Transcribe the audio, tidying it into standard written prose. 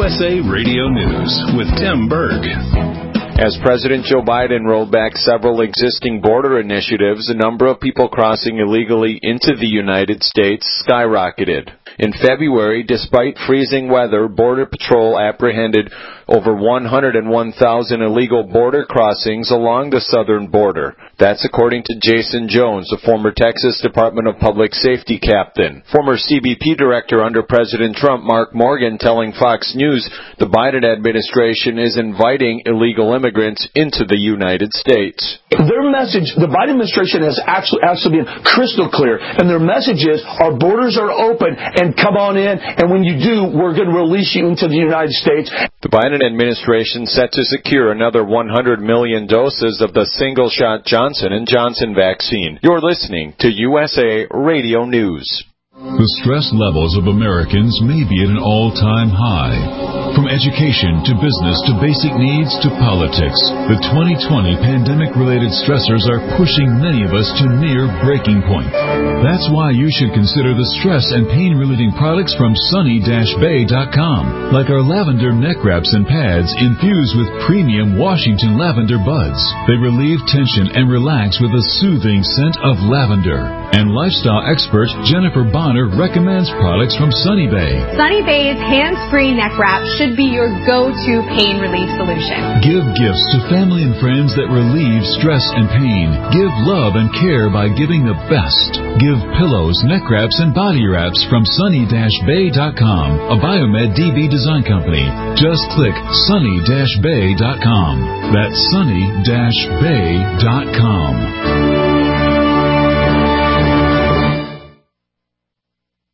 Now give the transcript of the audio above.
USA Radio News with Tim Berg. As President Joe Biden rolled back several existing border initiatives, the number of people crossing illegally into the United States skyrocketed. In February, despite freezing weather, Border Patrol apprehended over 101,000 illegal border crossings along the southern border. That's according to Jason Jones, a former Texas Department of Public Safety captain. Former CBP director under President Trump, Mark Morgan, telling Fox News the Biden administration is inviting illegal immigrants into the United States. Their message, the Biden administration has actually been crystal clear, and their message is our borders are open and come on in, and when you do, we're going to release you into the United States. The Biden administration set to secure another 100 million doses of the single-shot Johnson & Johnson vaccine. You're listening to USA Radio News. The stress levels of Americans may be at an all-time high. From education to business to basic needs to politics, the 2020 pandemic-related stressors are pushing many of us to near breaking point. That's why you should consider the stress and pain-relieving products from Sunny-Bay.com, like our lavender neck wraps and pads infused with premium Washington lavender buds. They relieve tension and relax with a soothing scent of lavender. And lifestyle expert Jennifer Bonner recommends products from Sunny Bay. Sunny Bay's hands-free neck wrap should be your go-to pain relief solution. Give gifts to family and friends that relieve stress and pain. Give love and care by giving the best. Give pillows, neck wraps, and body wraps from Sunny-Bay.com, a Biomed DB design company. Just click Sunny-Bay.com. That's Sunny-Bay.com.